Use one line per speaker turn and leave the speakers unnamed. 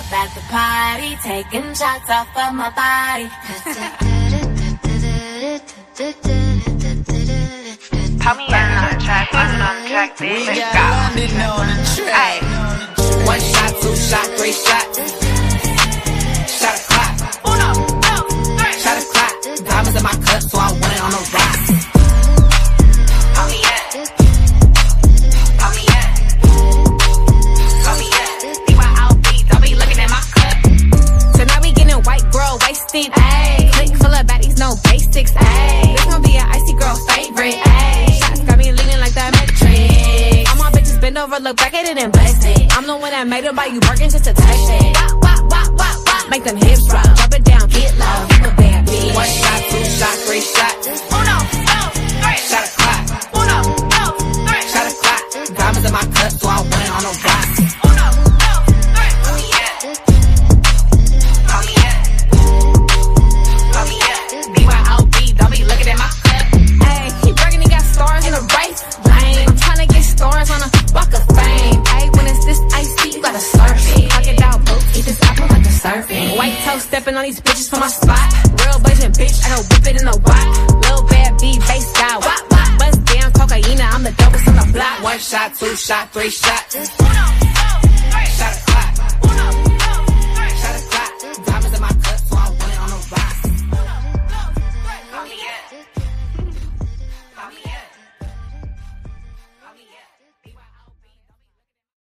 up at the party, taking shots off of my body.
Put me in on the track, putting on the track, then let's go. Ay.
1 shot, 2 shot, 3 shots. Shot a clock. Shot a clock. Diamonds in my cup, so I want it on the rocks.
Put me up. Put me up. Put me up. BYOB, don't be looking at my cup.
So now we getting white girl wasted. Ayy. Click full of baddies, no basics. Ayy. This gon' be an icy girl favorite. Ayy. Shots got me leaning like the Matrix. All my bitches bend over, look back at it and bless it. I'm the one that made her buy you Birkins just to taste it. Wop, wop, wop, wop, wop. Make them hips drop, drop it down, get low. I'm a bad bitch.
1 shot, 2 shot, 3 shots.
Uno, dos, tres.
Shot a clock.
Uno, dos, tres.
Shot a clock. Diamonds in my cup, so I want it on the rocks.
Uno, dos, tres. Put me up. Put me up. Put me up. BYOB, don't be looking at my cup.
Ayy, he bragging he got stars in a race. Lame. I'm tryna get stars on a walk of fame. Ayy, when it's this icy, you gotta surf it. Pocket out boots, eat this apple like a surfing. White toes stepping on these bitches for my spot. Real blazing bitch, I don't whip it in the wop. Lil bad B, bass guy, wop wop. Bust down cocaine, I'm the dopest on the block.
1 shot, 2 shot, 3 shots.